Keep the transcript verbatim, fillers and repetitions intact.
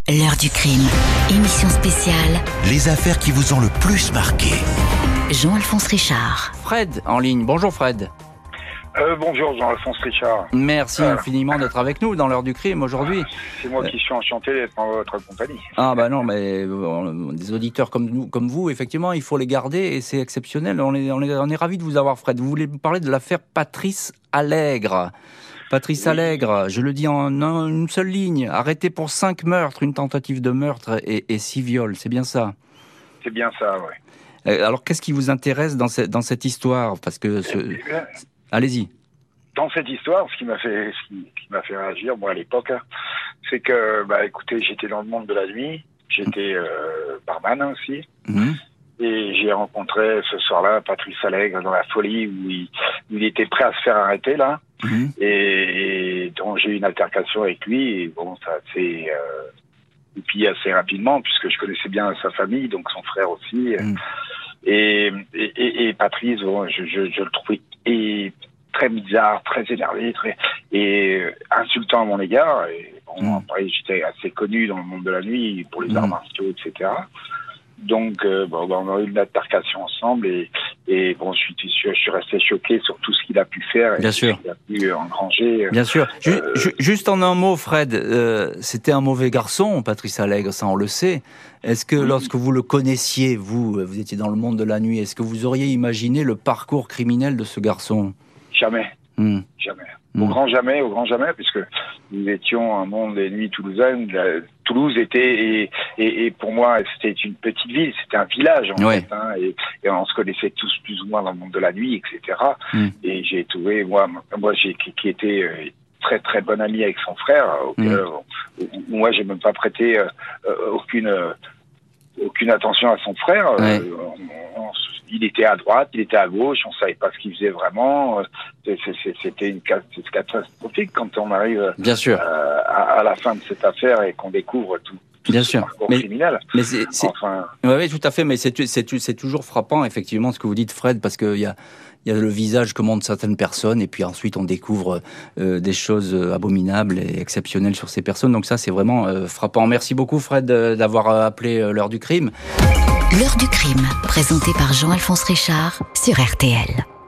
L'heure du crime, émission spéciale. Les affaires qui vous ont le plus marqué. Jean-Alphonse Richard. Fred en ligne. Bonjour Fred. Euh, bonjour Jean-Alphonse Richard. Merci euh. infiniment d'être avec nous dans l'heure du crime aujourd'hui. C'est moi qui suis enchanté d'être en votre compagnie. Ah bah non, mais euh, des auditeurs comme nous, comme vous, effectivement, il faut les garder et c'est exceptionnel. On est, on est, on est ravis de vous avoir, Fred. Vous voulez me parler de l'affaire Patrice Allègre. Patrice oui. Allègre, je le dis en un, une seule ligne, arrêté pour cinq meurtres, une tentative de meurtre et, et six viols, c'est bien ça? C'est bien ça, oui. Alors qu'est-ce qui vous intéresse dans cette, dans cette histoire? Parce que ce... eh bien, allez-y. Dans cette histoire, ce qui m'a fait, ce qui, qui m'a fait réagir, moi à l'époque, hein, c'est que, bah, écoutez, j'étais dans le monde de la nuit, j'étais euh, barman aussi, mmh. et j'ai rencontré ce soir-là Patrice Allègre dans la folie où il, où il était prêt à se faire arrêter là, mmh. et, et donc j'ai eu une altercation avec lui, et bon, ça s'est euh, goupillé assez rapidement puisque je connaissais bien sa famille, donc son frère aussi, mmh. et, et, et Patrice, bon, je, je, je le trouvais et très bizarre, très énervé, très et insultant à mon égard. Et bon, mmh. après, j'étais assez connu dans le monde de la nuit pour les mmh. arts martiaux, et cetera. Donc, euh, bon, on a eu une altercation ensemble et, et bon, je suis, je suis resté choqué sur tout ce qu'il a pu faire et Bien tout sûr. ce qu'il a pu engranger. Bien sûr. Euh, Ju- juste en un mot, Fred, euh, c'était un mauvais garçon, Patrice Allègre, ça on le sait. Est-ce que oui. lorsque vous le connaissiez, vous, vous étiez dans le monde de la nuit, est-ce que vous auriez imaginé le parcours criminel de ce garçon? Jamais. Mmh. Jamais. Au mmh. grand jamais, au grand jamais, puisque nous étions un monde des nuits toulousaines. La, Toulouse était, et, et, et pour moi, c'était une petite ville, c'était un village, en ouais. fait, hein, et, et on se connaissait tous plus ou moins dans le monde de la nuit, et cetera. Mmh. Et j'ai trouvé, moi, moi j'ai, qui, qui était euh, très très bon ami avec son frère, auquel, mmh. euh, moi, j'ai même pas prêté euh, euh, aucune, euh, aucune attention à son frère. Ouais. Euh, on, on, il était à droite, il était à gauche, on savait pas ce qu'il faisait vraiment. C'était une catastrophique quand on arrive Bien sûr. Euh, à, à la fin de cette affaire et qu'on découvre tout, tout Bien ce sûr. parcours mais, criminel. Mais c'est, c'est... Enfin... Oui, oui, tout à fait, mais c'est, c'est, c'est toujours frappant, effectivement, ce que vous dites, Fred, parce qu'il y a, il y a le visage que montrent certaines personnes, et puis ensuite on découvre euh, des choses abominables et exceptionnelles sur ces personnes. Donc ça, c'est vraiment euh, frappant. Merci beaucoup, Fred, d'avoir appelé euh, l'heure du crime. L'heure du crime, présentée par Jean-Alphonse Richard sur R T L.